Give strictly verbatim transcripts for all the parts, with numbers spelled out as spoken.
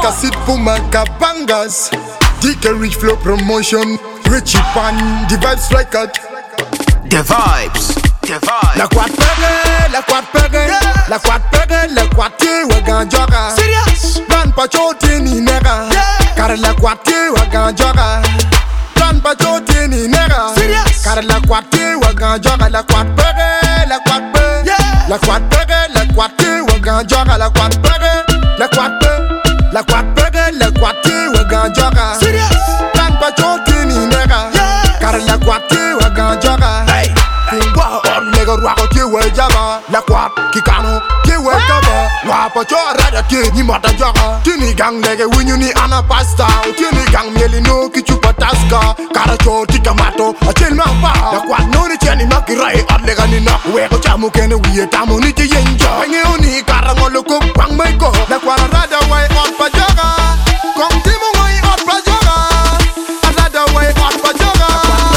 Cassette for my cabangas. D K Rich Flow Promotion. Richie Pan, the vibes like a. The vibes, the vibes. La quad pege, la quad pege, la quad pege, la quad te wagan joga. Serious? Run pachote ni nega. Car la quad te wagan joga. Run pachote ni nega. Serious? Car la quad te wagan joga. La quad pege, la quad pege. La quad pege, la quad te wagan joga. La quad pege, la quad pege. La quad pege, la quad te wagan joga. Serious? Run pachote ni nega. Car la quad te wagan joga. Nigga rock ki we jaba la kwat ki kanu ki we kaba wa pa cho rada ki ni mata jaga tini gang nigga winyu ni ana pasta tini gang mieli no ki chupa taska kara cho ti kamato a tel ma pa la kwat no ni cheni makirai at nigga ni na we ko chamu kene wiye tamu ni ti yenjo ngi oni kara ngolo ko pang mai ko la kwat rada way on pa jaga kom ti mo way on pa jaga rada way on pa jaga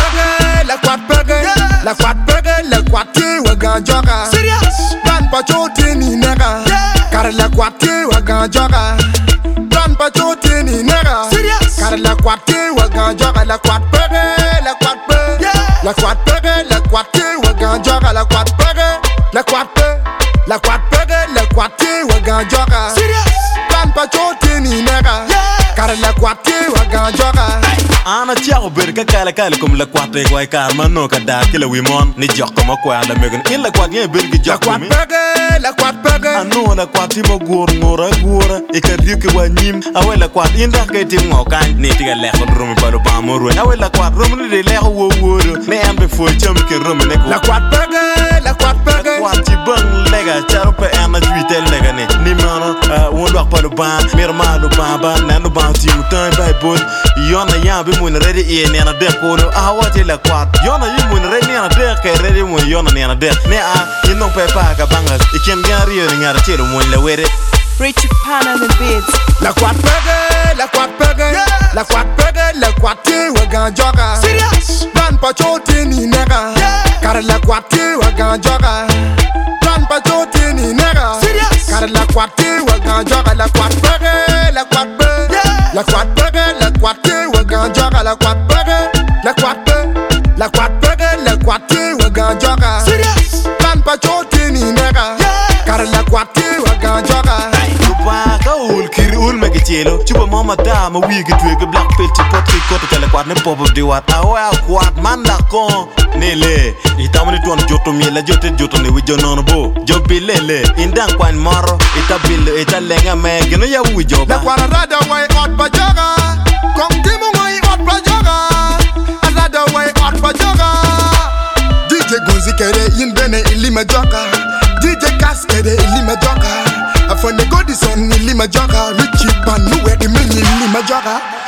la kwat pege la kwat pege la kwat te wagan joga. Serious? Run pachote ni nega. Car la kwat te wagan joga. Run pachote ni nega. Serious? Car la kwat te wagan joga. La kwat pege, la kwat pege. La kwat pege, la kwat te wagan joga. La kwat pege, la kwat pege. La kwat pege, la kwat te wagan joga. Serious? Run pachote ni nega. Car la kwat te wagan joga. Ana tiago berka kala kala kum la kwate kwai karma no ka da kila wimon ni jokko ma kwa la megun in la kwat ye bergi La jokko kwat mi pege, la kwat pege. ano la kwati mo gor ngora gora e ka dik wa nyim awe la kwat inda ka ti ngo kan ni ti ga le ko rum ba do ba mo ro awe la kwat rum ni de le wo wo me am be fo cham ke rum ne ko La kwat pege, la kwat pege. kwat ti bang lega charo pe ana juitel lega ne ni mano won do pa do ba mer ma do ba ba na do ba ti mutan ba bol yona ya be mun ready e ne na de ko no a wati la kwat yona yi mun ready na de ke ready mun yona ne na de ne a ino pe pa ka bangas ikem gari yo ngara chero mun le were Richie Pan on the beats. La quad pege, la quad pege, la quad pege, la quad te wagan joga. Serious? Run pachote ni nega. Car la quad te wagan joga. Run pachote ni nega. Serious? Car la quad te wagan joga. La quad pege, la quad pege. La quad pege, la quad te wagan joga. La quad pege, la quad pege. La quad pege, la quad te wagan joga. Serious? Run pachote ni nega. Car la quad te wagan joga. ba ka ul kiri ul me gechelo chuba mama da ma wi ge twe ge black pelt pot ki ko to le kwat ne pop di wat awa kwat man da ko ne le itamani ton joto mi la jote joto ne wi jonon bo jobi le le indan kwan moro itabil italenga me geno ya wi joba La kwara rada way out pa joga. Kom timu way out pa joga. Rada way out pa joga. D J Gonzi kere yin bene ilima joga. D J Kas kere ilima joga. Afone Godison ilima joga. Richie Pan nuwe di mini ilima joga.